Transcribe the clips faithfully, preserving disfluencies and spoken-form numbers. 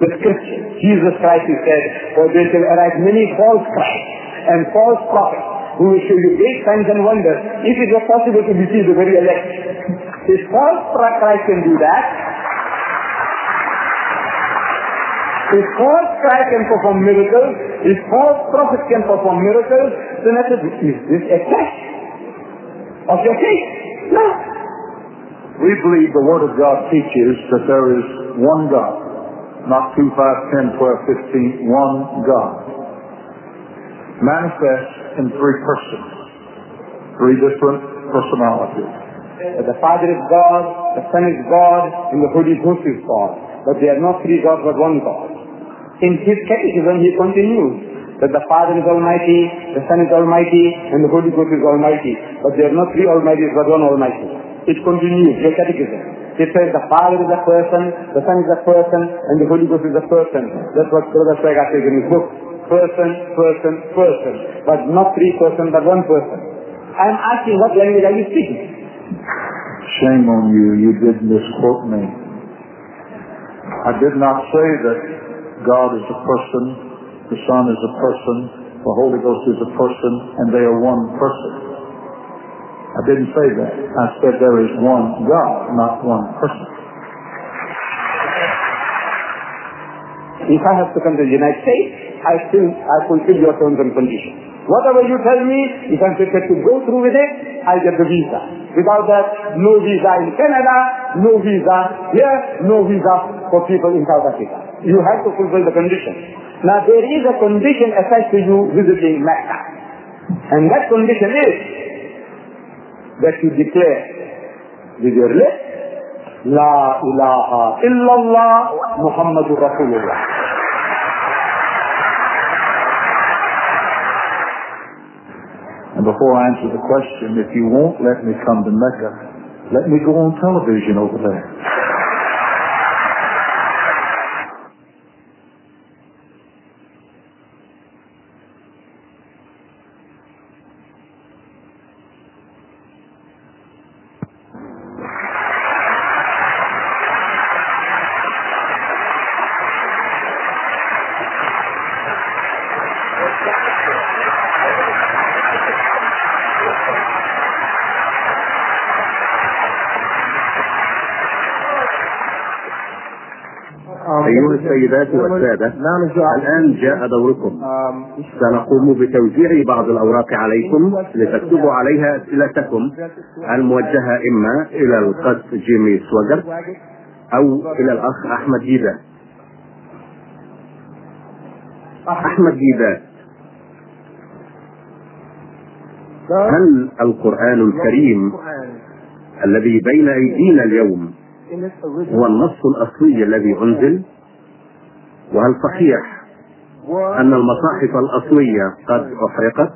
the scripture. Jesus Christ, he said, for there shall arise many false Christs and false prophets who will show you great signs and wonders, if it was possible to deceive the very elect. If false Christ can do that, if false Christ can perform miracles, if false prophets can perform miracles, then I said, is this a test of your faith? No. We believe the Word of God teaches that there is one God, not two, five, ten, twelve, fifteen, one God, manifest in three persons, three different personalities. The Father is God, the Son is God, and the Holy Ghost is God. But they are not three gods but one God. In his catechism he continues that the Father is Almighty, the Son is Almighty, and the Holy Ghost is Almighty. But they are not three Almighties but one Almighty. It continues, your catechism. It says the Father is a person, the Son is a person, and the Holy Ghost is a person. That's what Brother Swaggart says in his book. Person, person, person. But not three persons but one person. I am asking, what language are you speaking? Shame on you, you did misquote me. I did not say that God is a person, the Son is a person, the Holy Ghost is a person, and they are one person. I didn't say that. I said there is one God, not one person. If I have to come to the United States, I still I fulfill your terms and conditions. Whatever you tell me, if I'm prepared to go through with it, I'll get the visa. Without that, no visa in Canada, no visa here, no visa for people in South Africa. You have to fulfill the condition. Now there is a condition attached to you visiting Mecca. And that condition is that you declare with your lips, La ilaha illallah Muhammadur Rasulullah. And before I answer the question, if you won't let me come to Mecca, let me go on television over there. أيها السيدات والسادة، الآن جاء دوركم. سنقوم بتوزيع بعض الأوراق عليكم لتكتبوا عليها أسئلتكم الموجهة إما إلى القس جيمي سواغرت أو إلى الأخ أحمد ديدات. أحمد ديدات، هل القرآن الكريم الذي بين أيدينا اليوم هو النص الأصلي الذي أنزل؟ وهل صحيح أن المصاحف الأصلية قد أحرقت؟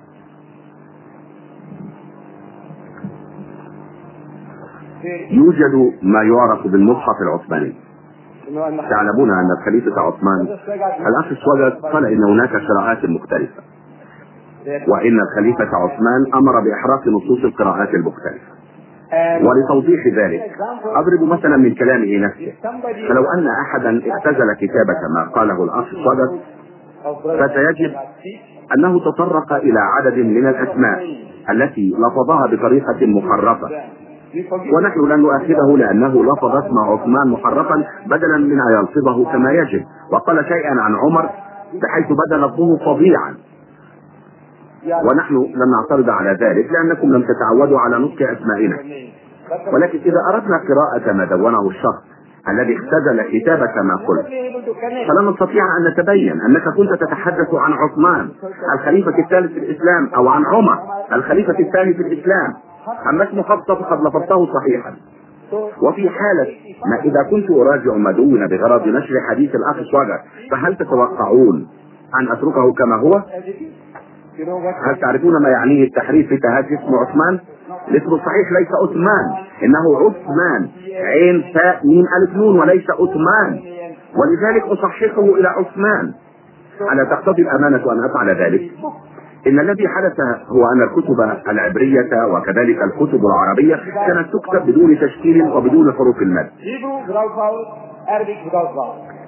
يوجد ما يعرف بالمصحف العثماني. تعلمون أن الخليفة عثمان الأخ سواغرت قال إن هناك قراءات مختلفة، وإن الخليفة عثمان أمر بإحراق نصوص القراءات المختلفة. ولتوضيح ذلك أضرب مثلا من كلامه نفسه. فلو أن أحدا اختزل كتابة ما قاله الأخ سواغرت فسيجد أنه تطرق إلى عدد من الأسماء التي لفظها بطريقة محرفة، ونحن لن نؤاخذه لأنه لفظ اسم عثمان محرفا بدلا من أن يلفظه كما يجب، وقال شيئا عن عمر بحيث بدا لفظه فظيعا، ونحن لن نعترض على ذلك لأنكم لم تتعودوا على نطق أسمائنا. ولكن إذا أردنا قراءة ما دونه الشخص الذي اختزل كتابة ما قلت فلن نستطيع أن نتبين أنك كنت تتحدث عن عثمان الخليفة الثالث في الإسلام أو عن عمر الخليفة الثاني في الإسلام. أما اسم حفصة فقد لفظته صحيحا. وفي حالة ما إذا كنت أراجع ما دون بغرض نشر حديث الأخ سواغرت فهل تتوقعون أن أتركه كما هو؟ هل تعرفون ما يعنيه التحريف في تهاجم اسم عثمان؟ الاسم الصحيح ليس عثمان، إنه عثمان، عين فاء ميم ألف نون، وليس عثمان، ولذلك أصححه إلى عثمان. ألا تقتضي الأمانة أن أفعل ذلك؟ إن الذي حدث هو أن الكتب العبرية وكذلك الكتب العربية كانت تكتب بدون تشكيل وبدون حروف المد.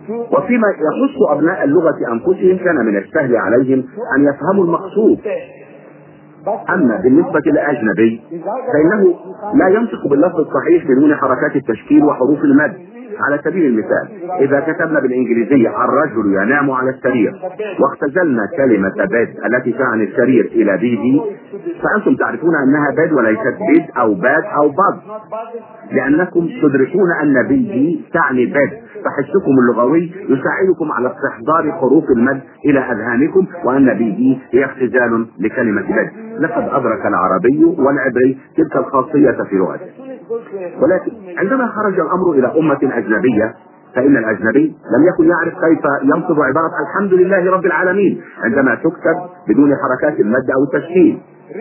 وفيما يخص أبناء اللغة أنفسهم كان من السهل عليهم أن يفهموا المقصود. أما بالنسبة للأجنبي فإنه لا ينطق باللفظ الصحيح بدون حركات التشكيل وحروف المد. على سبيل المثال إذا كتبنا بالإنجليزية الرجل ينام على السرير واختزلنا كلمة بيد التي تعني السرير إلى بيدي، فأنتم تعرفون أنها بيد وليست بيد أو باد أو باد، لأنكم تدركون أن بيدي تعني بيد، فحسكم اللغوي يساعدكم على استحضار حروف المد إلى أذهانكم، وأن بيدي هي اختزال لكلمة بيد. لقد أدرك العربي والعبري تلك الخاصية في لغته. ولكن عندما خرج الأمر إلى أمة أجنبية فإن الأجنبي لم يكن يعرف كيف ينصب عبارة الحمد لله رب العالمين عندما تكتب بدون حركات المد أو التشكيل.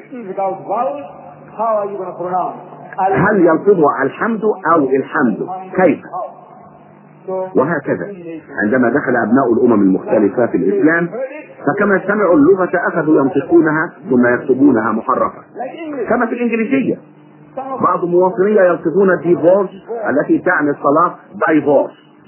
هل ينصبها الحمد أو الحمد؟ كيف؟ وهكذا عندما دخل أبناء الأمم المختلفة في الإسلام فكما سمعوا اللغة أخذوا ينطقونها ثم يكتبونها محرفة، كما في الإنجليزية بعض مواطنية يلفظون ديفورس التي تعني الطلاق دايفورس،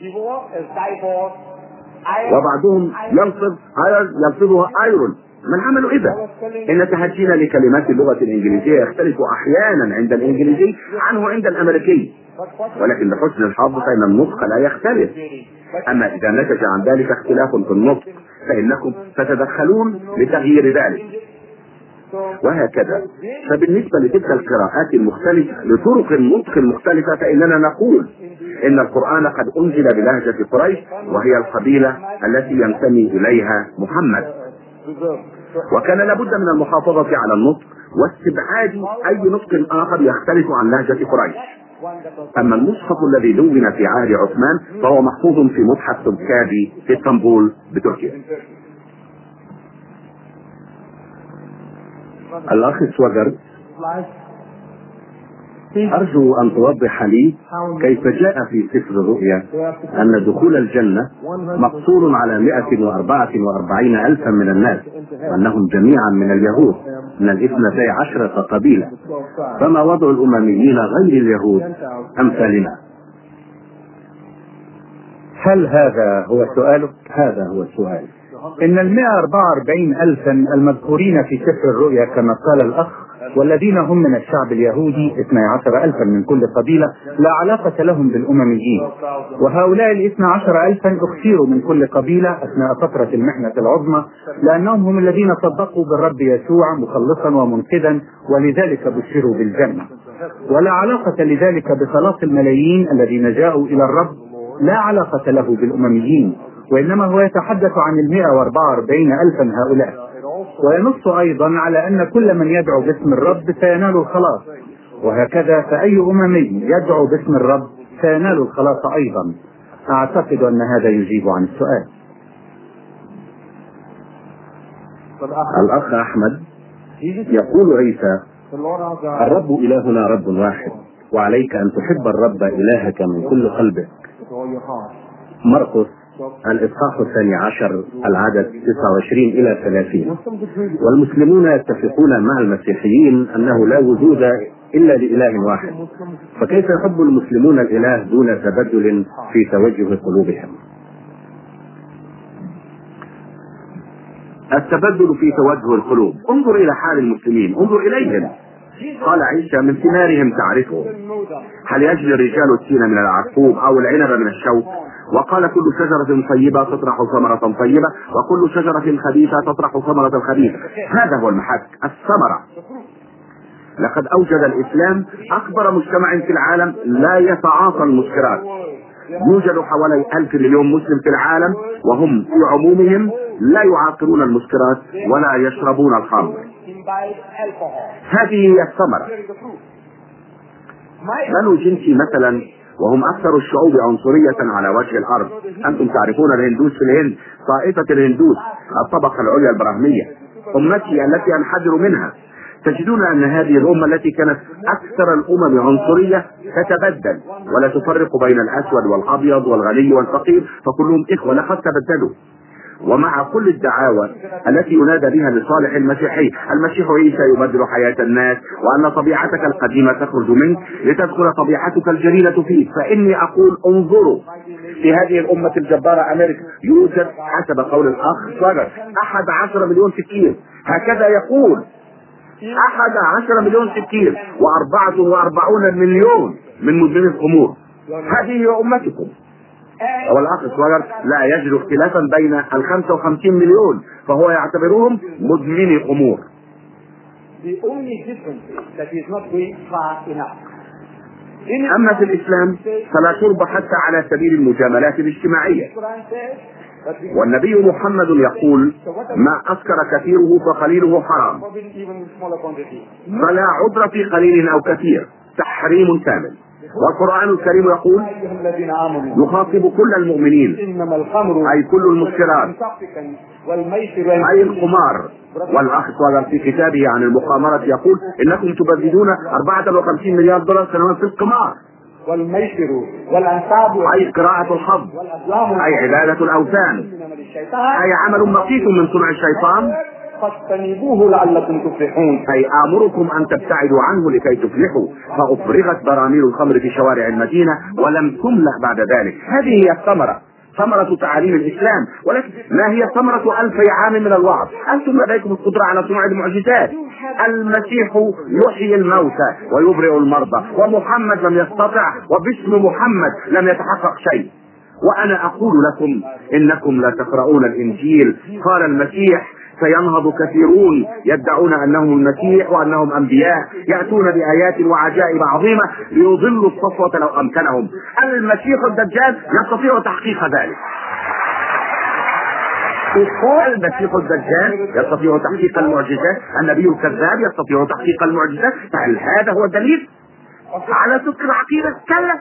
وبعضهم يلفظ يلفظها ايرون. من عملوا إذا إن تهجينا لكلمات اللغة الإنجليزية يختلف أحيانا عند الإنجليزي عنه عند الأمريكي، ولكن لحسن الحظ فإن النطق لا يختلف. أما إذا نتج عن ذلك اختلاف في النطق فإنكم تتدخلون لتغيير ذلك. وهكذا فبالنسبة لتلك القراءات المختلفة لطرق النطق المختلفة فإننا نقول إن القرآن قد أنزل بلهجة قريش وهي القبيلة التي ينتمي إليها محمد، وكان لابد من المحافظة على النطق واستبعاد أي نطق آخر يختلف عن لهجة قريش. أما المصحف الذي دون في عهد عثمان فهو محفوظ في متحف تبكابي في اسطنبول بتركيا. الأخ سوغر، أرجو أن توضح لي كيف جاء في سفر الرؤيا أن دخول الجنة مقصور على مئة وأربعة وأربعين ألفا من الناس، وأنهم جميعا من اليهود من الاثنتي عشرة قبيلة، فما وضع الأمميين غير اليهود أمثالنا؟ هل هذا هو سؤالك؟ هذا هو السؤال. إن المئة وأربعة وأربعين ألفا المذكورين في سفر الرؤيا كما قال الأخ والذين هم من الشعب اليهودي اثني عشر ألفا من كل قبيلة لا علاقة لهم بالأمميين، وهؤلاء الاثنى عشر ألفا اختيروا من كل قبيلة أثناء فترة المحنة العظمى لأنهم هم الذين صدقوا بالرب يسوع مخلصا ومنقذا ولذلك بشروا بالجنة، ولا علاقة لذلك بخلاص الملايين الذين جاءوا إلى الرب، لا علاقة له بالأمميين، وإنما هو يتحدث عن المئة وأربعة وأربعين ألفا هؤلاء. وينص أيضا على أن كل من يدعو باسم الرب سينال الخلاص، وهكذا فأي أممي يدعو باسم الرب سينال الخلاص أيضا. أعتقد أن هذا يجيب عن السؤال. الأخ أحمد يقول عيسى: الرب إلهنا رب واحد، وعليك أن تحب الرب إلهك من كل قلبك. مرقس الإصحاح الثاني عشر العدد تسعة وعشرين إلى ثلاثين. والمسلمون يتفقون مع المسيحيين أنه لا وجود إلا لإله واحد، فكيف يحب المسلمون الإله دون تبدل في توجه قلوبهم؟ التبدل في توجه القلوب، انظر إلى حال المسلمين، انظر إليهم. قال عيسى: من ثمارهم تعرفه، هل يجني الرجال التين من العرقوب أو العنب من الشوك؟ وقال: كل شجرة طيبة تطرح ثمرة طيبة، وكل شجرة خبيثة تطرح ثمرة خبيثة. هذا هو المحك، الثمرة. لقد أوجد الإسلام أكبر مجتمع في العالم لا يتعاطى المسكرات. يوجد حوالي ألف مليون مسلم في العالم، وهم في عمومهم لا يعاقرون المسكرات ولا يشربون الخمر. هذه هي الثمرة. بنو جنسي مثلا، وهم أكثر الشعوب عنصرية على وجه الأرض. أنتم تعرفون الهندوس في الهند، طائفة الهندوس الطبقة العليا البراهمية، أمتي التي أنحدر منها. تجدون أن هذه الأمة التي كانت أكثر الأمم عنصرية تتبدل ولا تفرق بين الأسود والأبيض والغني والفقير، فكلهم إخوة لقد تبدلوا. ومع كل الدعاوى التي ينادى بها لصالح المسيحي، المسيح عيسى يبدل حياة الناس، وأن طبيعتك القديمة تخرج منك لتدخل طبيعتك الجليلة فيك، فإني أقول انظروا في هذه الأمة الجبارة أمريكا يوجد حسب قول الأخ صغر أحد عشر مليون سكين، هكذا يقول أحد عشر مليون سكين وأربعة وأربعون مليون من مدمني الخمور. هذه هي أمتكم. والأخ الصغير لا يجد اختلافا بين الخمسة وخمسين مليون، فهو يعتبرهم مدمني خمور. أما في الإسلام فلا شرب حتى على سبيل المجاملات الاجتماعية، والنبي محمد يقول ما أسكر كثيره فقليله حرام، فلا عذر في قليل أو كثير، تحريم كامل. والقرآن الكريم يقول يخاطب كل المؤمنين أي كل المسكرات أي القمار. والأخ صغر في كتابه عن المقامرة يقول إنكم تبذلون أربعة وخمسين مليار دولار سنويا في القمار، والميسر والأنصاب أي قراءة الحظ أي عبادة الأوثان أي عمل مقيت من صنع الشيطان، فاجتنبوه لعلكم تفلحون، أي آمركم أن تبتعدوا عنه لكي تفلحوا. فأفرغت براميل الخمر في شوارع المدينة ولم تملأ بعد ذلك. هذه هي الثمرة، ثمرة تعاليم الإسلام. ولكن ما هي ثمرة ألف عام من الوعظ؟ أنتم لديكم القدرة على صنع المعجزات. المسيح يحيي الموتى ويبرئ المرضى، ومحمد لم يستطع، وباسم محمد لم يتحقق شيء. وأنا أقول لكم إنكم لا تقرؤون الإنجيل. قال المسيح سينهض كثيرون يدعون أنهم المسيح وأنهم أنبياء، يأتون بآيات وعجائب عظيمة ليضلوا الصفوة لو أمكنهم. المسيح الدجال يستطيع تحقيق ذلك. المسيح الدجال يستطيع تحقيق المعجزات، النبي الكذاب يستطيع تحقيق المعجزات. فهل هذا هو الدليل على صدق العقيدة؟ كلا.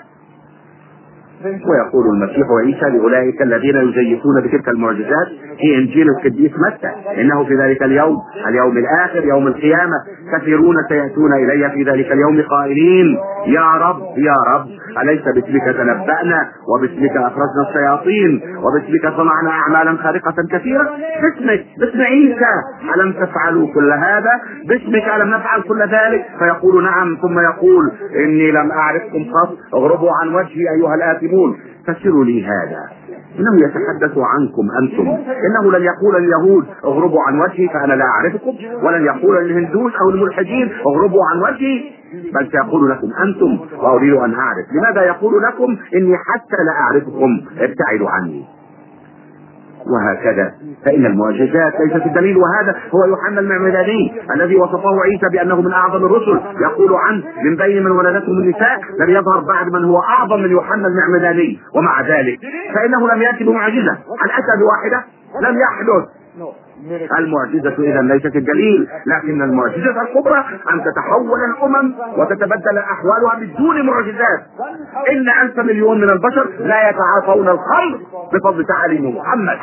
ويقول المسيح عيسى لأولئك الذين يزيفون بتلك المعجزات في إنجيل القديس متى إنه في ذلك اليوم اليوم الآخر يوم القيامة كثيرون سيأتون إلي في ذلك اليوم قائلين يا رب يا رب أليس باسمك تنبأنا وباسمك أخرجنا الشياطين وباسمك صنعنا أعمالا خارقة كثيرة؟ باسمك باسم عيسى ألم تفعلوا كل هذا؟ باسمك ألم نفعل كل ذلك؟ فيقول نعم، ثم يقول إني لم أعرفكم قط، اغربوا عن وجهي أيها الآثمون. فسروا لي هذا، إنه يتحدث عنكم أنتم. إنه لن يقول اليهود اغربوا عن وجهي فأنا لا أعرفكم، ولن يقول الهندوس أو الملحدين اغربوا عن وجهي، بل سيقول لكم أنتم وأريد أن أعرف. لماذا يقول لكم إني حتى لا أعرفكم ابتعدوا عني؟ وهكذا فإن المعجزات ليست الدليل. وهذا هو يوحنا المعمداني الذي وصفه عيسى بأنه من أعظم الرسل، يقول عنه من بين من ولدتهم النساء لم يظهر بعد من هو أعظم من يوحنا المعمداني. ومع ذلك فإنه لم يأتي بمعجزة، هل أتى بواحدة؟ لم يحدث. المعجزة إذا ليست الدليل، لكن المعجزة الكبرى أن تتحول الأمم وتتبدل أحوالها بدون معجزات. إن ألف مليون من البشر لا يتعاطون الخمر بفضل تعاليم محمد.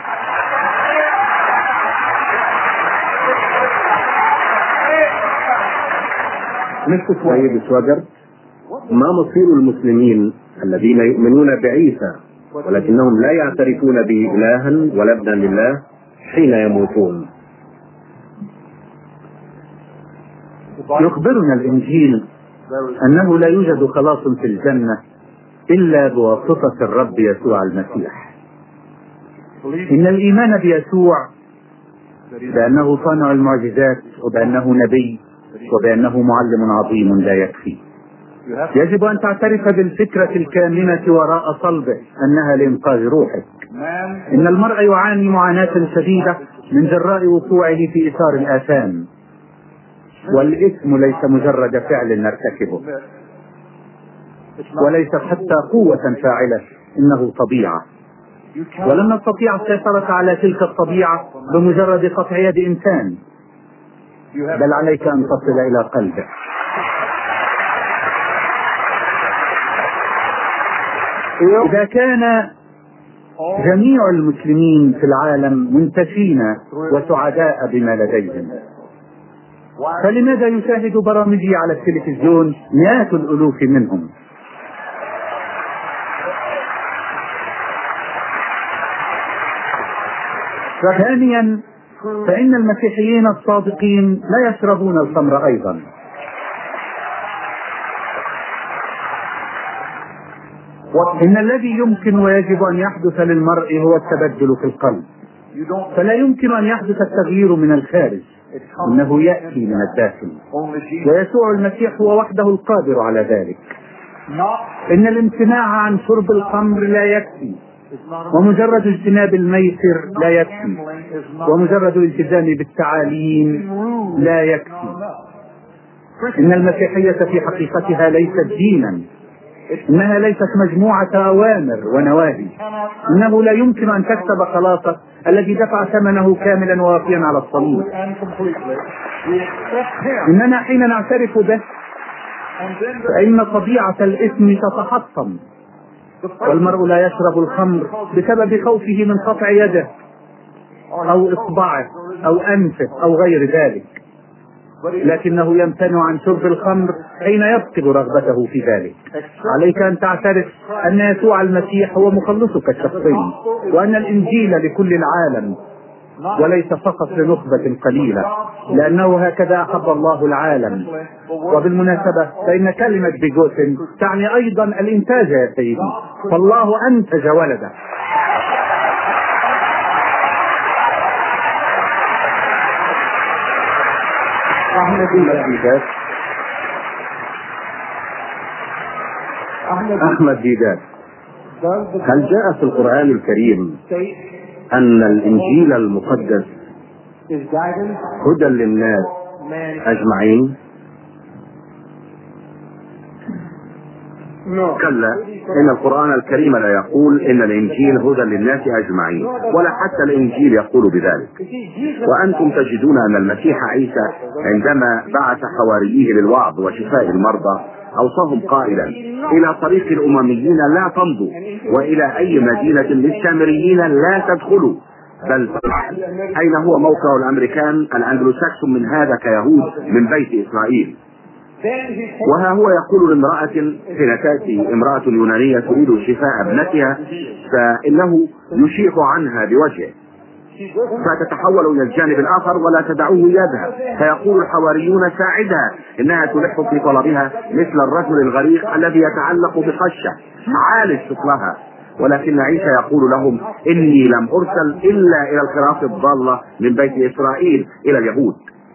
مثل سيد سواجر، ما مصير المسلمين الذين يؤمنون بعيسى ولكنهم لا يعترفون به إلها ولا ابنا لله حين يموتون؟ يخبرنا الإنجيل أنه لا يوجد خلاص في الجنة إلا بواسطة الرب يسوع المسيح. إن الإيمان بيسوع بأنه صانع المعجزات وبأنه نبي وبأنه معلم عظيم لا يكفي. يجب أن تعترف بالفكرة الكامنة وراء صلبه أنها لإنقاذ روحك. إن المرء يعاني معاناة شديدة من جراء وقوعه في إثار الآثام، والإثم ليس مجرد فعل نرتكبه، وليس حتى قوة فاعلة، إنه طبيعة، ولن نستطيع السيطرة على تلك الطبيعة بمجرد قطع يد إنسان، بل عليك أن تصل إلى قلبه. إذا كان جميع المسلمين في العالم منتشين وسعداء بما لديهم، فلماذا يشاهد برامجي على التلفزيون مئات الألوف منهم؟ ثانيا، فإن المسيحيين الصادقين لا يشربون الخمر أيضا. إن الذي يمكن ويجب أن يحدث للمرء هو التبدل في القلب، فلا يمكن أن يحدث التغيير من الخارج، إنه يأتي من الداخل، ويسوع المسيح هو وحده القادر على ذلك. إن الامتناع عن شرب الخمر لا يكفي، ومجرد اجتناب الميسر لا يكفي، ومجرد الالتزام بالتعاليم لا يكفي. إن المسيحية في حقيقتها ليست دينا، إنها ليست مجموعة أوامر ونواهي. إنه لا يمكن أن تكسب خلاصك الذي دفع ثمنه كاملا ووافيا على الصليب. إننا حين نعترف به فإن طبيعة الإثم تتحطم، والمرء لا يشرب الخمر بسبب خوفه من قطع يده أو إصبعه أو أنفه أو غير ذلك، لكنه يمتنع عن شرب الخمر حين يفقد رغبته في ذلك. عليك أن تعترف أن يسوع المسيح هو مخلصك الشخصي، وأن الإنجيل لكل العالم وليس فقط لنخبة قليلة، لأنه هكذا أحب الله العالم. وبالمناسبة فإن كلمة بيجوتن تعني أيضا الإنتاج يا سيدي، فالله أنتج ولده. أحمد ديدات أحمد ديدات هل جاء في القرآن الكريم أن الإنجيل المقدس هدى للناس أجمعين؟ كلا، إن القرآن الكريم لا يقول إن الإنجيل هدى للناس أجمعين، ولا حتى الإنجيل يقول بذلك. وأنتم تجدون أن المسيح عيسى عندما بعث حواريه للوعظ وشفاء المرضى أوصاهم قائلا: إلى طريق الأمميين لا تمضوا، وإلى أي مدينة للسامريين لا تدخلوا، بل أين هو موقع الأمريكان الأنجلوساكسون من هذا كيهود من بيت إسرائيل؟ وها هو يقول لامرأة حين تأتي امرأة يونانية تريد شفاء ابنتها فإنه يشيح عنها بوجهه، فتتحول إلى الجانب الآخر ولا تدعوه يذهب، فيقول الحواريون: ساعدها، إنها تلح في طلبها مثل الرجل الغريق الذي يتعلق بقشة عالج شكلها. ولكن عيسى يقول لهم: إني لم أرسل إلا إلى الخراف الضالة من بيت إسرائيل، إلى اليهود.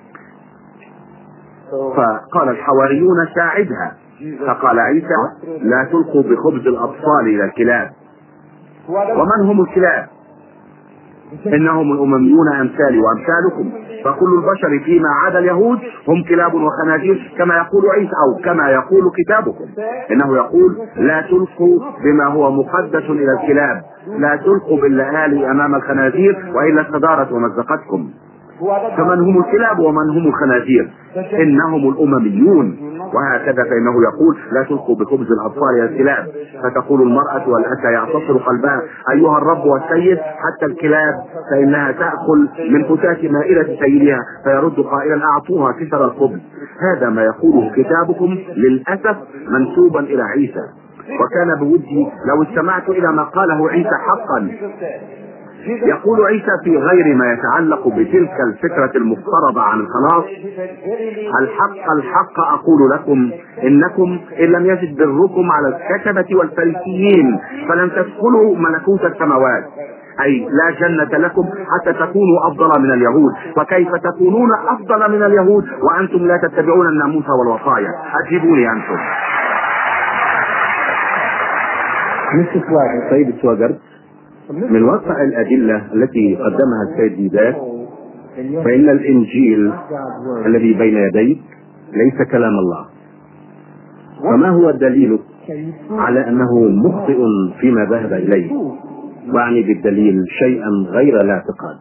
فقال الحواريون: ساعدها. فقال عيسى: لا تلقوا بخبز الأطفال إلى الكلاب. ومن هم الكلاب؟ إنهم الأمميون أمثالي وأمثالكم، فكل البشر فيما عدا اليهود هم كلاب وخنازير، كما يقول عيسى أو كما يقول كتابكم. إنه يقول: لا تلقوا بما هو مقدس إلى الكلاب، لا تلقوا باللآلي أمام الخنازير وإلا استدارت ومزقتكم. فمن هم الكلاب ومن هم الخنازير؟ إنهم الأمميون. وهكذا فإنه يقول: لا تلقوا بخبز الأطفال إلى الكلاب. فتقول المرأة والأتى يعتصر قلبها: أيها الرب والسيد، حتى الكلاب فإنها تأكل من فتاة مائدة سيدها. فيرد قائلا: أعطوها كسر الخبز. هذا ما يقوله كتابكم، للأسف منسوبا إلى عيسى. وكان بودي لو استمعت إلى ما قاله عيسى حقا. يقول عيسى في غير ما يتعلق بتلك الفكرة المفترضة عن الخلاص: الحق الحق أقول لكم إنكم إن لم يزد بركم على الكتبة والفريسيين فلن تدخلوا ملكوت السماوات. أي لا جنة لكم حتى تكونوا أفضل من اليهود. وكيف تكونون أفضل من اليهود وأنتم لا تتبعون الناموس والوصايا؟ أجيبوني أنتم. مثل سيد سواجر من واقع الأدلة التي قدمها السيد ديدات، فإن الإنجيل الذي بين يديك ليس كلام الله. فما هو الدليل على أنه مخطئ فيما ذهب إليه؟ وأعني بالدليل شيئا غير الاعتقاد.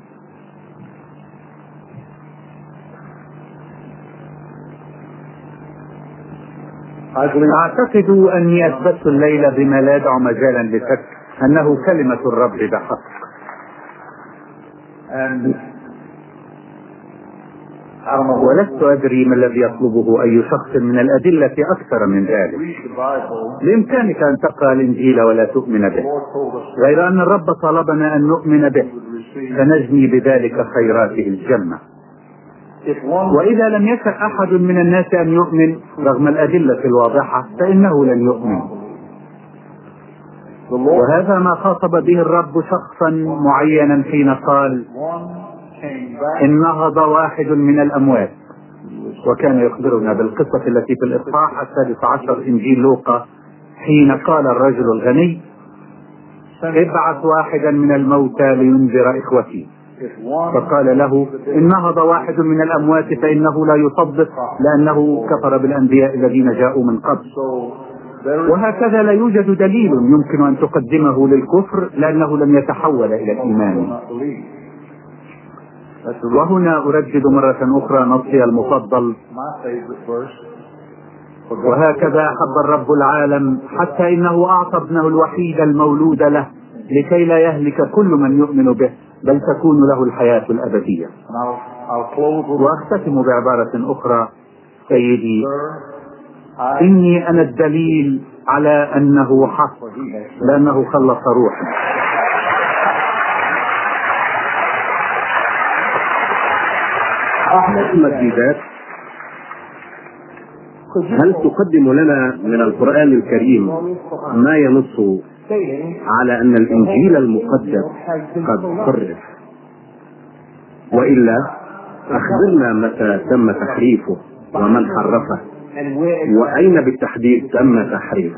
أعتقد أني أثبت الليلة بما لا يدع مجالا لشك أنه كلمة الرب بحق. ولست أدري ما الذي يطلبه أي شخص من الأدلة أكثر من ذلك. بإمكانك أن تقرأ الإنجيل ولا تؤمن به، غير أن الرب طلبنا أن نؤمن به فنجني بذلك خيراته الجنة. وإذا لم يشأ أحد من الناس أن يؤمن رغم الأدلة الواضحة فإنه لن يؤمن. وهذا ما خاطب به الرب شخصا معينا حين قال إن نهض واحد من الأموات، وكان يخبرنا بالقصة التي في الإصحاح السادس عشر إنجيل لوقا حين قال الرجل الغني ابعث واحدا من الموتى لينذر إخوتي، فقال له إن نهض واحد من الأموات فإنه لا يصدق لأنه كفر بالأنبياء الذين جاءوا من قبل. وهكذا لا يوجد دليل يمكن أن تقدمه للكفر لأنه لم يتحول إلى الإيمان. وهنا أردد مرة أخرى نصي المفضل: وهكذا أحب الرب العالم حتى إنه أعطى ابنه الوحيد المولود له لكي لا يهلك كل من يؤمن به بل تكون له الحياة الأبدية. وأختتم بعبارة أخرى: سيدي، إني أنا الدليل على أنه حق لأنه خلص روحي. أحمد المجيدات، هل تقدم لنا من القرآن الكريم ما ينص على أن الإنجيل المقدس قد حرف؟ وإلا أخبرنا متى تم تحريفه ومن حرفه، وأين بالتحديد تم تحريفه؟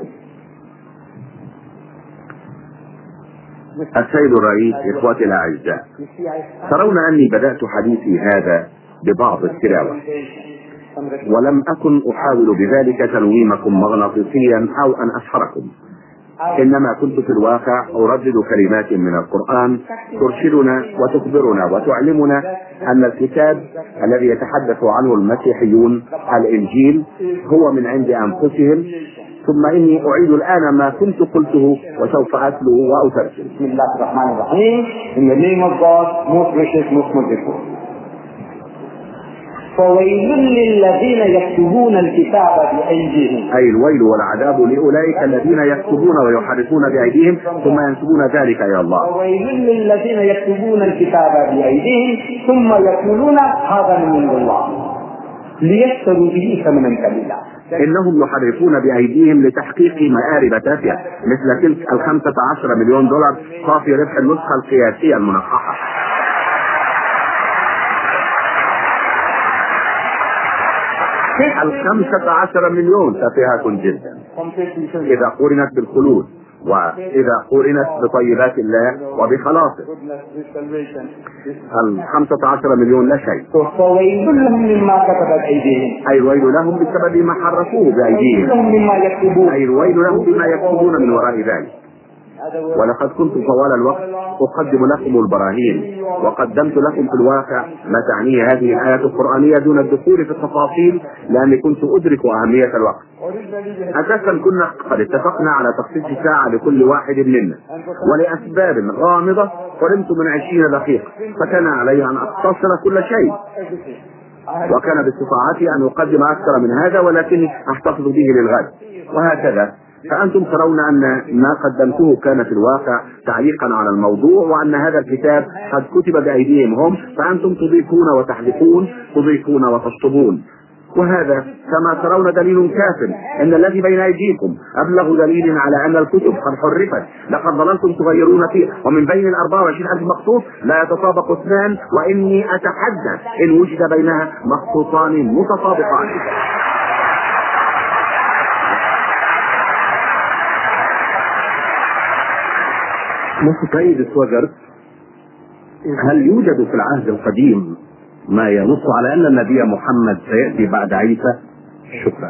السيد الرئيس، إخوتي الأعزاء، ترون أني بدأت حديثي هذا ببعض التلاوة، ولم أكن أحاول بذلك تنويمكم مغناطيسيا أو أن أسحركم، إنما كنت في الواقع أردد كلمات من القرآن ترشدنا وتخبرنا وتعلمنا أن الكتاب الذي يتحدث عنه المسيحيون الإنجيل هو من عند أنفسهم. ثم إني أعيد الآن ما كنت قلته وسوف أتلو وأترجم. بسم الله الرحمن الرحيم. In the name of God, most gracious, most merciful. فويل للذين يكتبون الكتاب بأيديهم، أي الويل والعذاب لأولئك الذين يكتبون ويحرفون بأيديهم ثم ينسبون ذلك إلى الله. فويل للذين يكتبون الكتاب بأيديهم ثم يقولون هذا من عند الله ليشتروا به ثمنا قليلا. إنهم يحرفون بأيديهم لتحقيق مآرب تافهة مثل تلك الخمسة عشر مليون دولار صافي ربح النسخة القياسية المنقحة. الخمسة عشر مليون تافهة جدا إذا قرنت بالخلود وإذا قرنت بطيبات الله وبخلاصه. الخمسة عشر مليون لا شيء. فويل لهم مما كتبت أيديهم، أي الويل لهم بسبب ما حرفوه بأيديهم، أي الويل لهم بما يكتبون من وراء ذلك. ولقد كنت طوال الوقت أقدم لكم البراهين، وقدمت لكم في الواقع ما تعنيه هذه الآية القرآنية دون الدخول في التفاصيل لأني كنت أدرك أهمية الوقت. أساسا كنا قد اتفقنا على تخصيص ساعة لكل واحد منا، ولأسباب غامضة قرمت من عشرين دقيقة، فكان علي أن أختصر كل شيء، وكان باستطاعتي أن أقدم أكثر من هذا ولكني أحتفظ به للغد. وهكذا فأنتم ترون أن ما قدمته كان في الواقع تعليقا على الموضوع، وأن هذا الكتاب قد كتب بأيديهم هم، فأنتم تضيفون وتحذفون، تضيفون وتشطبون. وهذا كما ترون دليل كاف أن الذي بين أيديكم أبلغ دليل على أن الكتب قد حرفت. لقد ظللتم تغيرون فيه، ومن بين الأربعة وعشرين ألف مخطوط لا يتطابق اثنان، وإني أتحدث إن وجد بينها مخطوطان متطابقان. سيد سوجر، هل يوجد في العهد القديم ما ينص على أن النبي محمد سيأتي بعد عيسى؟ شكرا.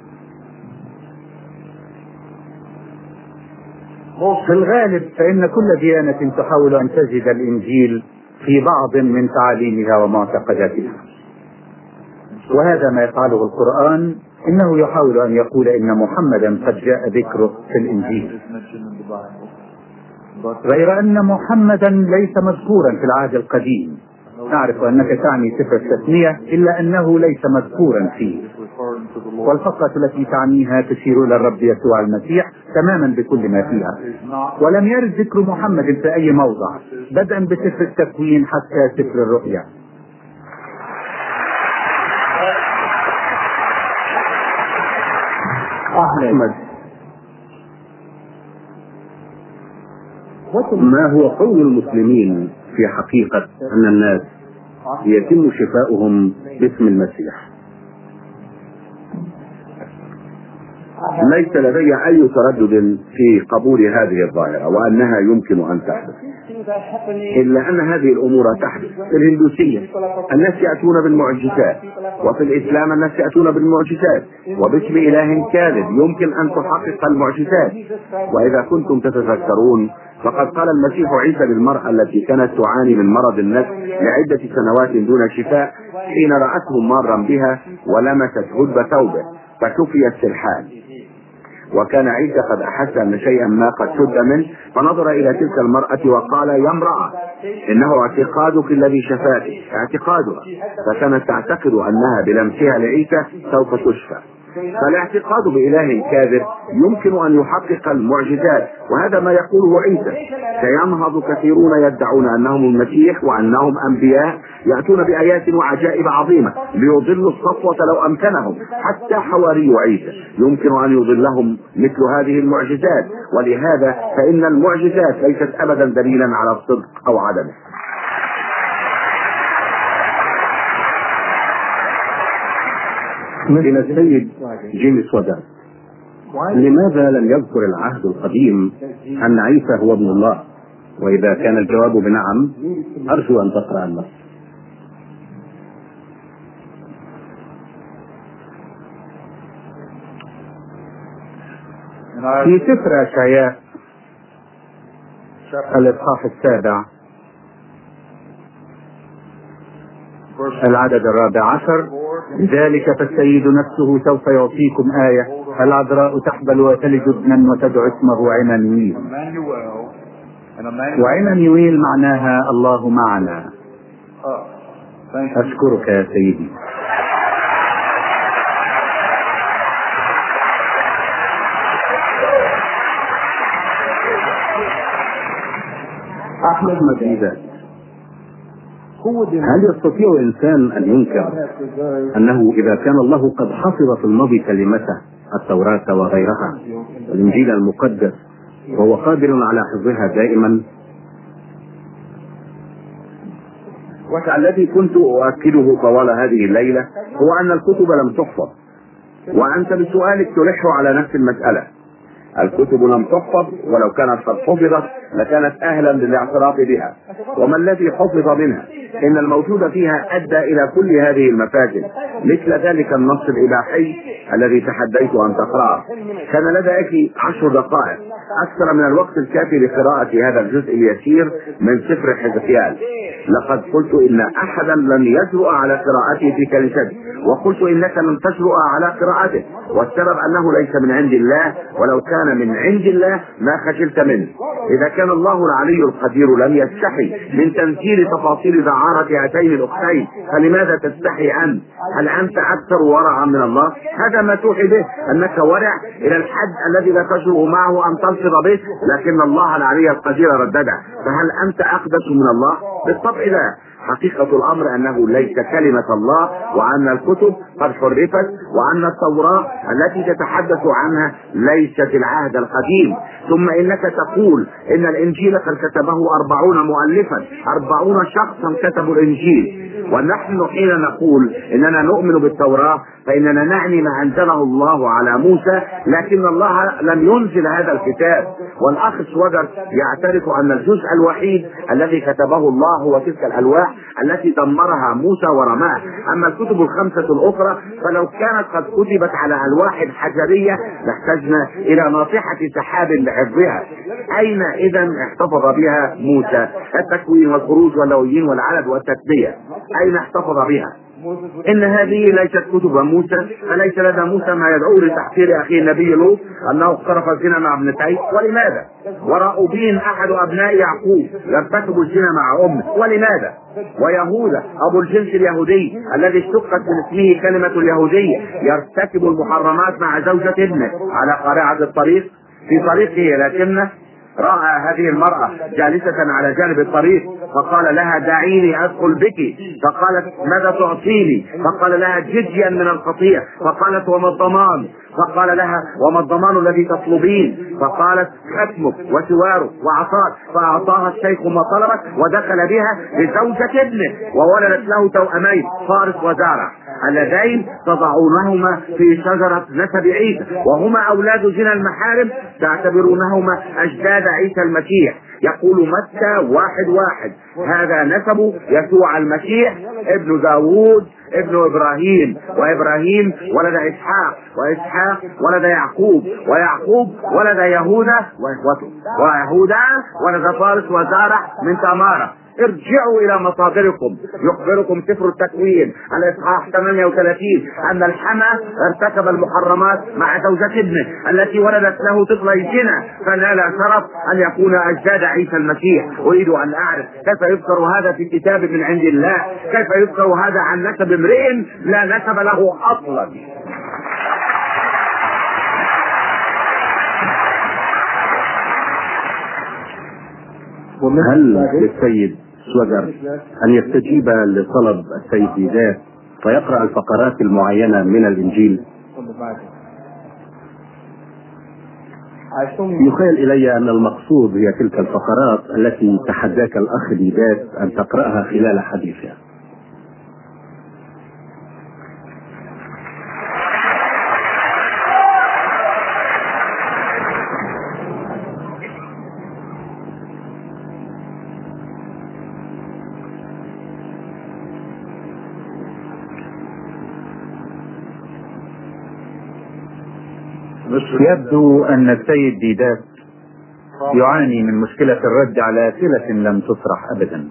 في الغالب فإن كل ديانة تحاول أن تجد الإنجيل في بعض من تعاليمها ومعتقداتها، وهذا ما يفعله القرآن. إنه يحاول أن يقول إن محمدا قد جاء ذكره في الإنجيل، غير أن محمدا ليس مذكورا في العهد القديم، نعرف أنك تعني سفر التثنية إلا أنه ليس مذكورا فيه، والفقرة التي تعنيها تشير إلى الرب يسوع المسيح تماما بكل ما فيها، ولم يرد ذكر محمد في أي موضع بدءا بسفر التكوين حتى سفر الرؤيا. أحمد، ما هو قول المسلمين في حقيقة أن الناس يتم شفاؤهم باسم المسيح؟ ليس لدي أي تردد في قبول هذه الظاهرة وأنها يمكن أن تحدث، إلا أن هذه الأمور تحدث. في الهندوسية الناس يأتون بالمعجزات، وفي الإسلام الناس يأتون بالمعجزات، وباسم إله كاذب يمكن أن تحقق المعجزات. وإذا كنتم تتذكرون فقد قال المسيح عيسى للمرأة التي كانت تعاني من مرض النسل لعدة سنوات دون شفاء حين رأته مارا بها ولمست هدب ثوبه فشفيت في الحال. وكان عيسى قد أحس أن شيئا ما قد شد منه، فنظر إلى تلك المرأة وقال: يا امرأة، إنه اعتقادك الذي شفاك، اعتقادها. فكانت تعتقد أنها بلمسها لعيسى سوف تشفى. فالاعتقاد بإله كاذب يمكن أن يحقق المعجزات، وهذا ما يقوله عيسى. سينهض كثيرون يدعون أنهم المسيح وأنهم أنبياء، يأتون بآيات وعجائب عظيمة ليضلوا الصفوة لو أمكنهم. حتى حواري عيسى يمكن أن يضلهم مثل هذه المعجزات، ولهذا فإن المعجزات ليست أبدا دليلا على الصدق أو عدمه. من السيد جيمس ودان: لماذا لم يذكر العهد القديم أن عيسى هو ابن الله؟ وإذا كان الجواب بنعم أرجو أن تقرأ النص. في سفر أشعياء الإصحاح السابع العدد الرابع عشر: لذلك فالسيد نفسه سوف يعطيكم آية، العذراء تحبل وتلد ابنا وتدعو اسمه عمانويل. وعمانويل معناها الله معنا. أشكرك يا سيدي. أحمد مجيدات: هل يستطيع إنسان أن ينكر أنه إذا كان الله قد حفظ في الماضي كلمته التوراة وغيرها والإنجيل المقدس وهو قادر على حفظها دائما؟ والذي كنت أؤكده طوال هذه الليلة هو أن الكتب لم تحفظ، وأنت بسؤالك تلح على نفس المسألة. الكتب لم تحفظ، ولو كانت قد حفظت لكانت أهلا للاعتراف بها. وما الذي حفظ منها؟ إن الموجود فيها أدى إلى كل هذه المفاسد، مثل ذلك النص الإباحي الذي تحديت أن تقرأه. كان لديك عشر دقائق، أكثر من الوقت الكافي لقراءة هذا الجزء اليسير من سفر حزقيال. لقد قلت إن أحدا لن يجرؤ على قراءته في كنيستي، وقلت إنك لن تجرؤ على قراءته، والسبب أنه ليس من عند الله، ولو كان من عند الله ما خجلت منه. إذا كان الله العلي القدير لم يستحي من تمثيل تفاصيل دعارة هاتين الأختين، فلماذا تستحي أنت؟ هل أنت أكثر ورعا من الله؟ هذا ما توحي به، أنك ورع إلى الحد الذي لا تجرؤ معه أن تلفظ به، لكن الله العلي القدير رددها. فهل أنت أقدس من الله؟ بالطبع لا. حقيقة الأمر أنه ليس كلمة الله، وأن الكتب قد حرفت، وأن التوراة التي تتحدث عنها ليست العهد القديم. ثم إنك تقول إن الإنجيل قد كتبه أربعون مؤلفا، أربعون شخصا كتبوا الإنجيل. ونحن حين نقول إننا نؤمن بالتوراة فإننا نعني ما أنزله الله على موسى، لكن الله لم ينزل هذا الكتاب. والأخ سوجر يعترف أن الجزء الوحيد الذي كتبه الله هو تلك الألواح التي دمرها موسى ورماها. أما الكتب الخمسة الأخرى فلو كانت قد كتبت على ألواح حجرية لاحتجنا إلى ناطحة سحاب لحفظها. أين إذا احتفظ بها موسى؟ التكوين والخروج واللويين والعدد والتثنية، أين احتفظ بها؟ إن هذه ليست كتب موسى، أليس لدى موسى ما يدعو لتحقير أخيه النبي لوط أنه اقترف الزنا مع ابنتيه؟ ولماذا؟ وراؤوبين أحد أبناء يعقوب يرتكب الزنا مع أمه، ولماذا؟ ويهوذا أبو الجنس اليهودي الذي اشتقت من اسمه كلمة اليهودية يرتكب المحرمات مع زوجة ابنه على قارعة الطريق في طريقه، لكنه رأى هذه المرأة جالسة على جانب الطريق فقال لها دعيني أدخل بك، فقالت ماذا تعطيني؟ فقال لها جديا من القطيع، فقالت وما الضمان؟ فقال لها وما الضمان الذي تطلبين؟ فقالت ختمك وسوارك وعصاك، فأعطاها الشيخ ما طلبت ودخل بها لزوجة ابنه، وولدت له توأمين فارس وزارع اللذين تضعونهما في شجرة نسب عيسى، وهما أولاد زنا المحارم تعتبرونهما أجداد عيسى المسيح. يقول متى واحد واحد هذا نسب يسوع المسيح ابن داوود ابن إبراهيم، وإبراهيم ولد إسحاق، وإسحاق ولد يعقوب، ويعقوب ولد يهوذا وإخوته، ويهوذا ولد فارس وزارع من تمارة. ارجعوا الى مصادركم. يخبركم سفر التكوين الاصحاح ثمانية وثلاثين ان الحمى ارتكب المحرمات مع زوجة ابنه التي ولدت له طفلي زنا، فنال شرف ان يكون اجداد عيسى المسيح. اريد ان اعرف كيف يذكر هذا في كتاب من عند الله؟ كيف يذكر هذا عن نسب امرئ لا نسب له اصلا؟ هل للسيد سوجر أن يستجيب لطلب السيد ديدات فيقرأ الفقرات المعينة من الإنجيل؟ يخيل إلي أن المقصود هي تلك الفقرات التي تحداك الأخ ديدات أن تقرأها خلال حديثه. يبدو أن السيد ديدات يعاني من مشكلة الرد على أسئلة لم تطرح أبدا.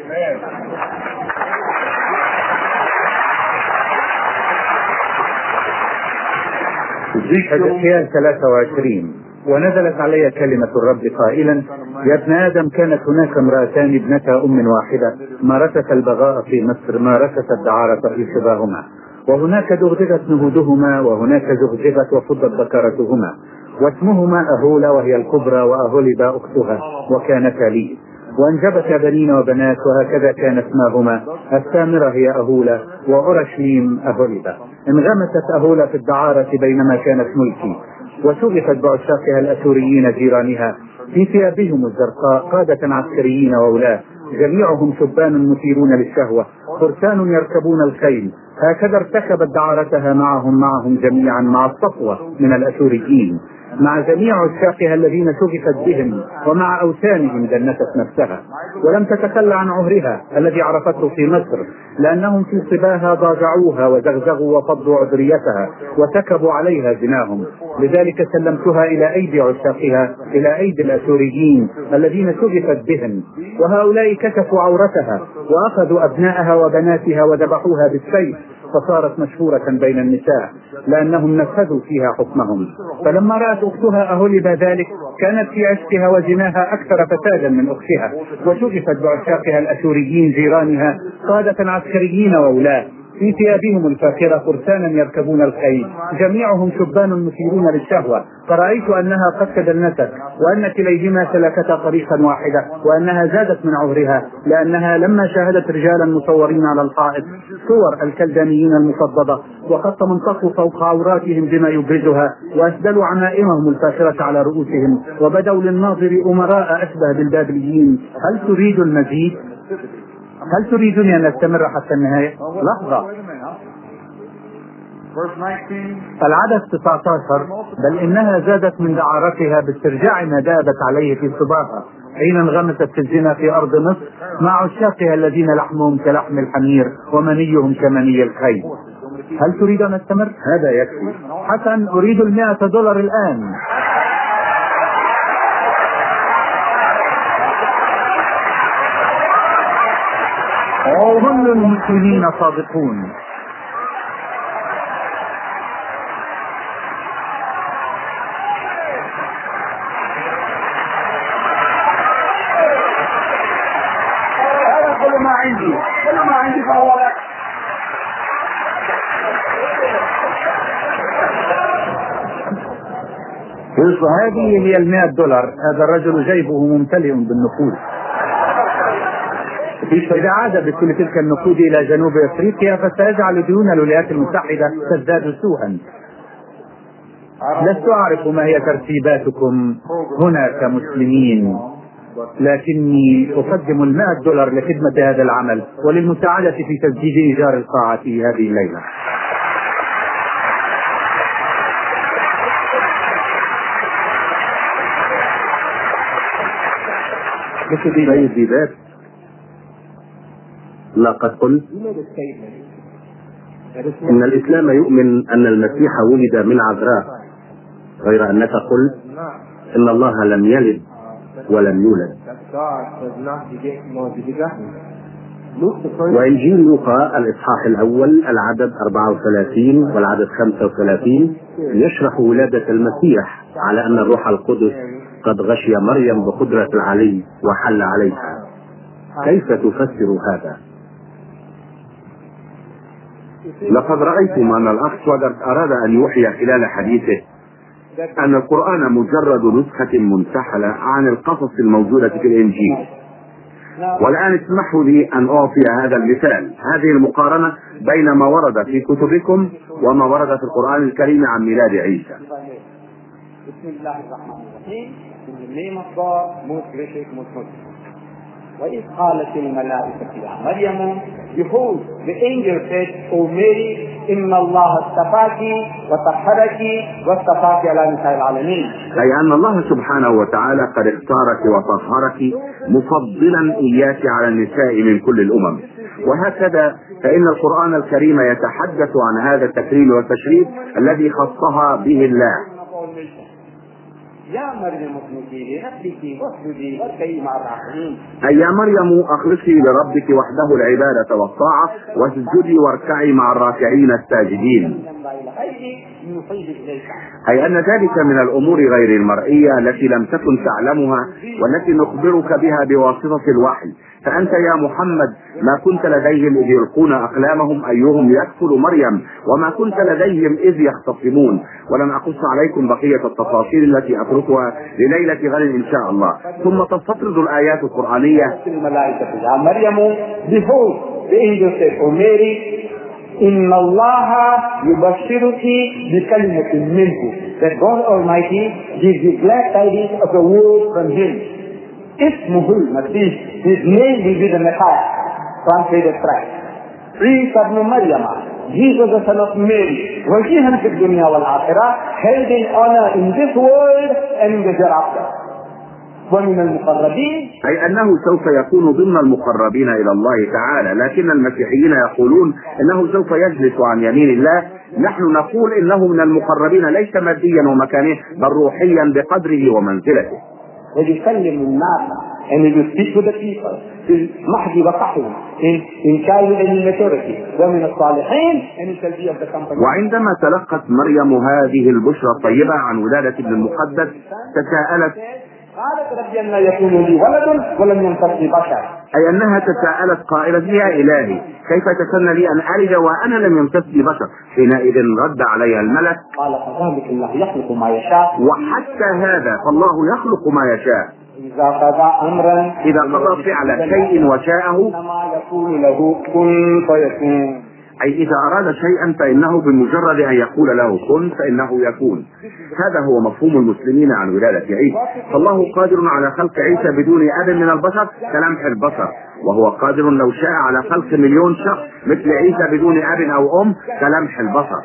حزقيال ثلاثة وعشرين ونزلت علي كلمة الرب قائلا يا ابن آدم كانت هناك امرأتان ابنتا أم واحدة مارست البغاء في مصر، مارست الدعارة في صباهما، وهناك دغدغت نهودهما، وهناك زغزغت وفضت بكرتهما، واسمهما أهولة وهي الكبرى، وأهولبا أختها، وكانتا لي، وانجبتا بنين وبنات، وهكذا كان اسماهما. السامرة هي أهولة، وأورشليم أهولبا. انغمست أهولة في الدعارة بينما كانت ملكي، وشغفت بعشاقها الأسوريين جيرانها، في ثيابهم الزرقاء قادة عسكريين وولاة، جميعهم شبان مثيرون للشهوة، فرسان يركبون الخيل. هكذا ارتكبت دعارتها معهم معهم جميعا مع الصفوة من الأسوريين، مع جميع عشاقها الذين شغفت بهم، ومع أوثانهم دنست نفسها، ولم تتخلى عن عهرها الذي عرفته في مصر، لأنهم في صباها ضاجعوها وزغزغوا وفضوا عذريتها وسكبوا عليها زناهم. لذلك سلمتها إلى أيدي عشاقها، إلى أيدي الأسوريين الذين شغفت بهم، وهؤلاء كشفوا عورتها وأخذوا أبنائها وبناتها وذبحوها بالسيف، فصارت مشهورة بين النساء لأنهم نفذوا فيها حكمهم. فلما رأت أختها أهولبا ذلك كانت في عشقها وزناها أكثر فسادا من أختها، وشغفت بعشاقها الأسوريين جيرانها قادة عسكريين وولاة، في ثيابهم الفاخرة فرسانا يركبون الخيل، جميعهم شبان مثيرون للشهوة. فرأيت أنها قد تدنست، وأن كليهما سلكتا طريقا واحدة، وأنها زادت من عهرها، لأنها لما شاهدت رجالا مصورين على الحائط صور الكلدانيين المفضلة، وقد تمنطقوا فوق عوراتهم بما يبرزها، وأسدلوا عمائمهم الفاخرة على رؤوسهم، وبدوا للناظر أمراء أشبه بالبابليين. هل تريد المزيد؟ هل تريدني أن أستمر حتى النهاية؟ لحظة. العدد تسعة عشر بل إنها زادت من دعارتها باسترجاع ما دابت عليه في صباها حين انغمست في الزنا في أرض مصر مع عشاقها الذين لحمهم كلحم الحمير ومنيهم كمني الخيل. هل تريد أن أستمر؟ هذا يكفي. حسن، أريد المئة دولار الآن. كل المسلمين صادقون. كل ما عندي كل ما عندي فهو لك. هذه هي المئة دولار. هذا الرجل جيبه ممتلئ بالنقود. إذا عاد بكل تلك النقود إلى جنوب أفريقيا فسيجعل ديون الولايات المتحدة تزداد سوءا. لست أعرف ما هي ترتيباتكم هنا كمسلمين، لكني أقدم المئة دولار لخدمة هذا العمل وللمساعدة في تسديد إيجار القاعة في هذه الليلة. سيد ديبات، لقد قلت إن الإسلام يؤمن أن المسيح ولد من عذراء، غير أنك قلت إن الله لم يلد ولم يولد. وإنجيل لوقا الإصحاح الأول العدد أربعة وثلاثين والعدد خمسة وثلاثين يشرح ولادة المسيح على أن الروح القدس قد غشي مريم بقدرة العلي وحل عليها. كيف تفسر هذا؟ لقد رأيتم أن الأخ سوغرت أراد أن يوحي خلال حديثه أن القرآن مجرد نسخة منسحلة عن القصص الموجودة في الإنجيل. والآن اسمحوا لي أن أعطي هذا المثال، هذه المقارنة بين ما ورد في كتبكم وما ورد في القرآن الكريم عن ميلاد عيسى. بسم الله الرحمن الرحيم. In the name of God, most gracious, most merciful. وإذ قالت الملائكة يا مريم، behold, the angel said, O Mary, إن الله اصطفاك وطهرك واصطفاك على نساء العالمين. أي أن الله سبحانه وتعالى قد اختارك وطهرك مفضلا إياك على النساء من كل الأمم. وهكذا فإن القرآن الكريم يتحدث عن هذا التكريم والتشريف الذي خصها به الله. يا مريم اخلصي لربك واسجدي واركعي مع الراكعين. أي يا مريم أخلصي لربك وحده العبادة والطاعة واسجدي واركعي مع الراكعين الساجدين. أي أن ذلك من الأمور غير المرئية التي لم تكن تعلمها والتي نخبرك بها بواسطة الوحي. فأنت يا محمد ما كنت لديهم إذ يلقون أقلامهم أيهم يكفل مريم، وما كنت لديهم إذ يختصمون. ولن أقص عليكم بقية التفاصيل التي أتركها لليلة غد إن شاء الله. ثم تستطرد الآيات القرآنية. الملائكة يا مريم، behold, the angel said, O Mary, إن الله يبشرك بكلمة منه, that God Almighty gives you glad tidings of a word from Him. اسمه المسيح, His name will be the Messiah, translated Christ. عيسى ابن مريم, Jesus the son of Mary, وجيها في الدنيا والآخرة, held in honor in this world and in the hereafter. ومن المقربين، أي أنه سوف يكون ضمن المقربين إلى الله تعالى. لكن المسيحيين يقولون إنه سوف يجلس عن يمين الله. نحن نقول إنه من المقربين ليس ماديا ومكانيا بل روحيا بقدره ومنزلته. ويكلم الناس and he will speak to the people في المهد وقحهم in in child and in maturity ومن الصالحين and he shall be of the company. وعندما تلقت مريم هذه البشرى الطيبة عن ولادة ابن المقدس تساءلت، قالت ربي أن يكون لي ولد ولم يمسسني بشر. أي أنها تساءلت قائلة يا إلهي كيف تسن لي أن ألد وأنا لم يمسسني بشر؟ حينئذ رد عليها الملك قال كذلك الله يخلق ما يشاء، وحتى هذا فالله يخلق ما يشاء. إذا قضى أمرا إذا قضى فعل شيء وشاءه إنما يكون له كن فيكون. أي إذا أراد شيئا فإنه بمجرد أن يقول له كن فإنه يكون. هذا هو مفهوم المسلمين عن ولادة عيسى. فالله قادر على خلق عيسى بدون أب من البشر كلمح البصر، وهو قادر لو شاء على خلق مليون شخص مثل عيسى بدون أب أو أم كلمح البصر.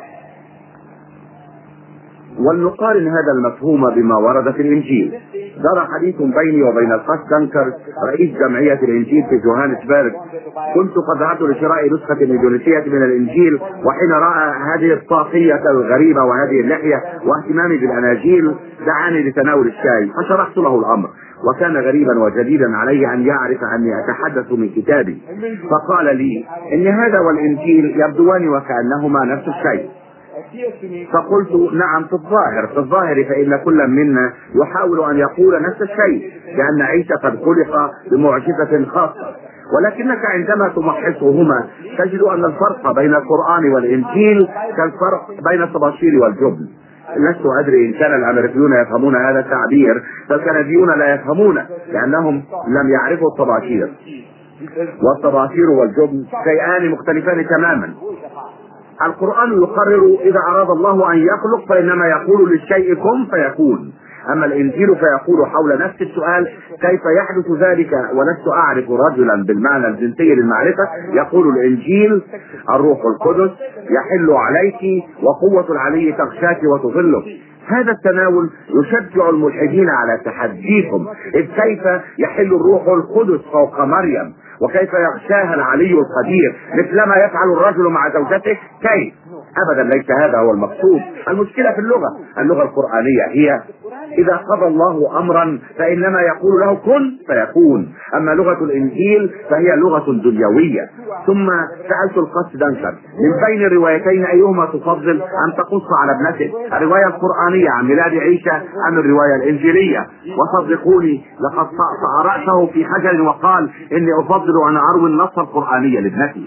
ولنقارن هذا المفهوم بما ورد في الإنجيل. دار حديث بيني وبين القس دانكر رئيس جمعية الإنجيل في جوهانسبرغ. كنت قد ذهبت لشراء نسخة إندونيسية من الإنجيل، وحين رأى هذه الطاقية الغريبة وهذه اللحية واهتمامي بالأناجيل دعاني لتناول الشاي، فشرحت له الأمر وكان غريبا وجديدا عليه أن يعرف أني أتحدث من كتابي، فقال لي إن هذا والإنجيل يبدوان وكأنهما نفس الشيء. فقلت نعم في الظاهر في الظاهر فإن كل منا يحاول أن يقول نفس الشيء، لأن عيسى قد خلق بمعجزة خاصة، ولكنك عندما تمحصهما تجد أن الفرق بين القرآن والإنجيل كالفرق بين الطباشير والجبن. لست أدري إن كان الأمريكيون يفهمون هذا التعبير، فالكنديون لا يفهمونه لأنهم لم يعرفوا الطباشير، والطباشير والجبن شيئان مختلفان تماما. القرآن يقرر إذا أراد الله أن يخلق فإنما يقول للشيء كن فيكون، أما الإنجيل فيقول حول نفس السؤال كيف يحدث ذلك ولست أعرف رجلا بالمعنى الجنسي للمعرفة. يقول الإنجيل الروح القدس يحل عليك وقوة العلي تغشاك وتظلك. هذا التناول يشجع الملحدين على تحديكم، إذ كيف يحل الروح القدس فوق مريم وكيف يغشاها العلي القدير مثلما يفعل الرجل مع زوجته؟ كيف؟ أبدا ليس هذا هو المقصود. المشكلة في اللغة اللغة القرآنية هي إذا قضى الله أمرا فإنما يقول له كن فيكون، أما لغة الإنجيل فهي لغة دنيوية. ثم سألت القس دانكن من بين الروايتين أيهما تفضل أن تقص على ابنته، الرواية القرآنية عن ميلاد عيسى أم الرواية الإنجيلية؟ وصدقوني لقد طأطأ رأسه في حجر وقال إني أفضل أن أروي النص القرآني لابنتي.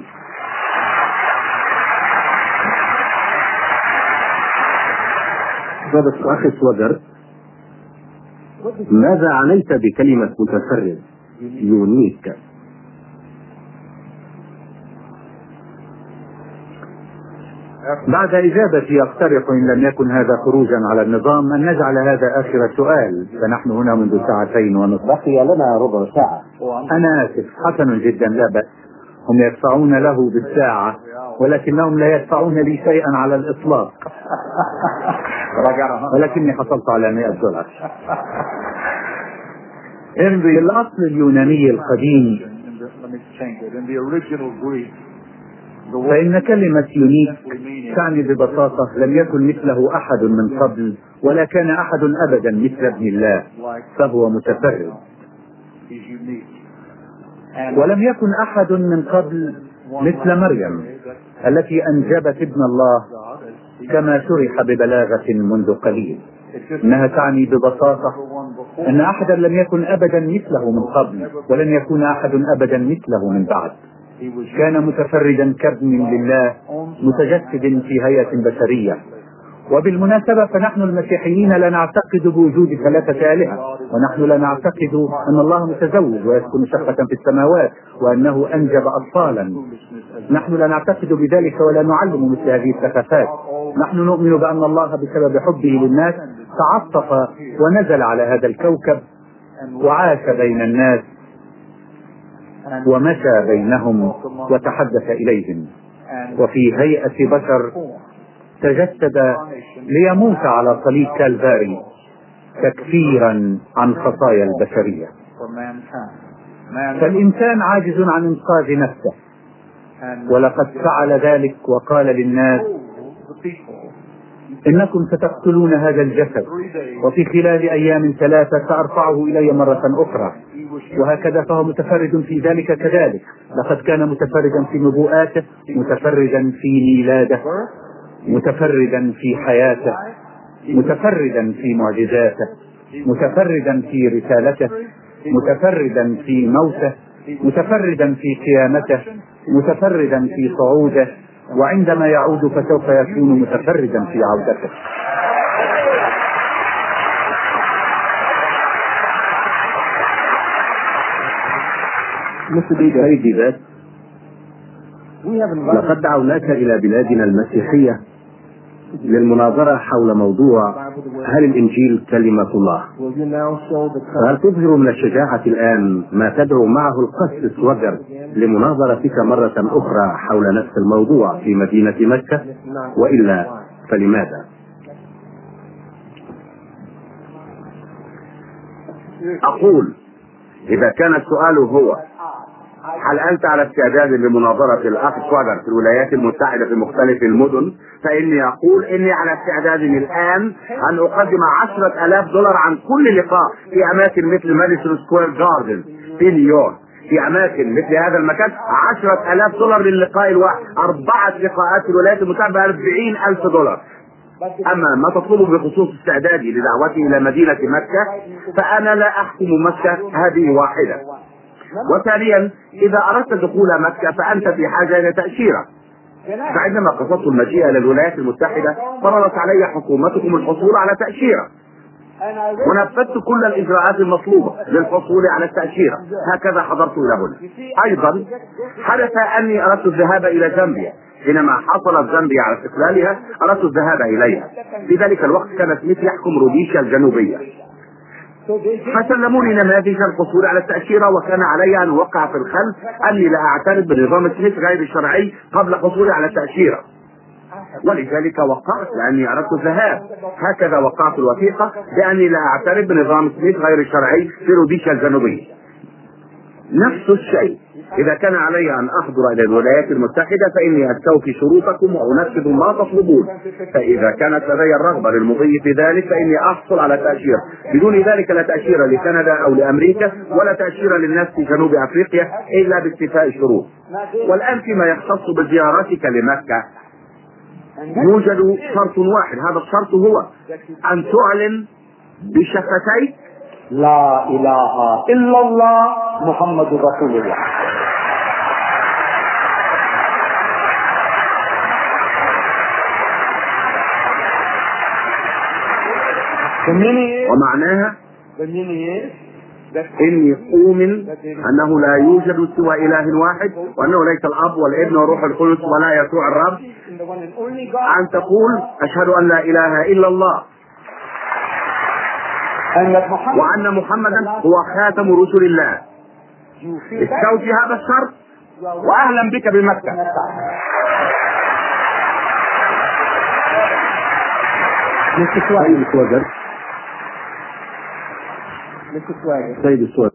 صدق أخي سوجر، ماذا عنيت بكلمة متفرد يونيك؟ بعد إجابتي أقترح إن لم يكن هذا خروجا على النظام أن نجعل هذا آخر سؤال، فنحن هنا منذ ساعتين ونصف، بقي لنا ربع ساعة. أنا آسف، حسن جدا لا بأس، هم يدفعون له بالساعة ولكنهم لا يدفعون لي شيئا على الإطلاق ولكني حصلت على مئة دولار. في الأصل اليوناني القديم فإن كلمة يونيك تعني ببساطة لم يكن مثله أحد من قبل ولا كان أحد أبدا مثل ابن الله، فهو متفرد. ولم يكن أحد من قبل مثل مريم التي أنجبت ابن الله كما شرح ببلاغة منذ قليل. إنها تعني ببساطة أن أحدا لم يكن أبدا مثله من قبل ولن يكون أحد أبدا مثله من بعد. كان متفردا كابن لله متجسد في هيئة بشرية. وبالمناسبة فنحن المسيحيين لا نعتقد بوجود ثلاثة آلهة، ونحن لا نعتقد أن الله متزوج ويسكن شقة في السماوات وأنه أنجب أطفالا. نحن لا نعتقد بذلك ولا نعلم مثل هذه السخافات. نحن نؤمن بأن الله بسبب حبه للناس تعطف ونزل على هذا الكوكب وعاش بين الناس ومشى بينهم وتحدث إليهم، وفي هيئة بشر تجسد ليموت على صليب كالفاري تكفيرا عن خطايا البشرية. فالإنسان عاجز عن إنقاذ نفسه، ولقد فعل ذلك وقال للناس إنكم ستقتلون هذا الجسد وفي خلال أيام ثلاثة سأرفعه إلي مرة أخرى. وهكذا فهو متفرد في ذلك كذلك. لقد كان متفردا في نبوءاته، متفردا في ميلاده، متفردا في حياته، متفردا في معجزاته، متفردا في رسالته، متفردا في موته، متفردا في قيامته، متفردا في صعوده، وعندما يعود فسوف يكون متفردا في عودته. سيدي، لقد دعوناك إلى بلادنا المسيحية للمناظرة حول موضوع هل الإنجيل كلمة الله؟ فهل تظهر من الشجاعة الآن ما تدعو معه القس سوجر لمناظرتك مرة أخرى حول نفس الموضوع في مدينة مكة؟ وإلا فلماذا؟ أقول إذا كان السؤال هو هل أنت على استعداد لمناظرة الأخ سواجر في الولايات المتحدة في مختلف المدن؟ فإني أقول إني على استعداد الآن أن أقدم عشرة آلاف دولار عن كل لقاء في أماكن مثل ماديسون سكوير جاردن في نيويورك. في أماكن مثل هذا المكان عشرة آلاف دولار للقاء الواحد، أربعة لقاءات في الولايات المتحدة أربعين ألف دولار. أما ما تطلبه بخصوص استعدادي لدعوتي إلى مدينة مكة فأنا لا أحكم مكة، هذه واحدة. وثانيا إذا أردت دخول مكة فأنت في حاجة إلى تأشيرة. فعندما قصدت المجيء إلى الولايات المتحدة فرضت علي حكومتكم الحصول على تأشيرة، ونفذت كل الإجراءات المطلوبة للحصول على التأشيرة. هكذا حضرت إلى هنا. أيضا حدث أني أردت الذهاب إلى زامبيا. حينما حصلت زامبيا على استقلالها أردت الذهاب إليها. في ذلك الوقت كان سميث يحكم روديشيا الجنوبية، فسلموني نماذج الحصول على التأشيرة، وكان علي أن أوقع في الخلف أني لا أعترف بنظام سميث غير الشرعي قبل حصولي على التأشيرة، ولذلك وقعت لأني أردت الذهاب. هكذا وقعت الوثيقة بأني لا أعترف بنظام سميث غير الشرعي في روديشيا الجنوبية. نفس الشيء إذا كان علي أن أحضر إلى الولايات المتحدة فإني أستوفي شروطكم وأنفذ ما تطلبون. فإذا كانت لدي الرغبة للمضي في ذلك فإني أحصل على تأشيرة. بدون ذلك لا تأشيرة لكندا أو لأمريكا ولا تأشيرة للناس في جنوب أفريقيا إلا باستيفاء الشروط. والآن فيما يختص بزيارتك لمكة يوجد شرط واحد، هذا الشرط هو أن تعلن بشفتيك لا إله إلا الله محمد رسول الله. ومعناها إني أؤمن أنه لا يوجد سوى إله واحد، وأنه ليس الأب والابن والروح القدس ولا يسوع الرب. أن تقول أشهد أن لا إله إلا الله وأن محمدا هو خاتم رسل الله. استوفي هذا الشرط وأهلا بك بمكة. سيد السواجر سيد السواجر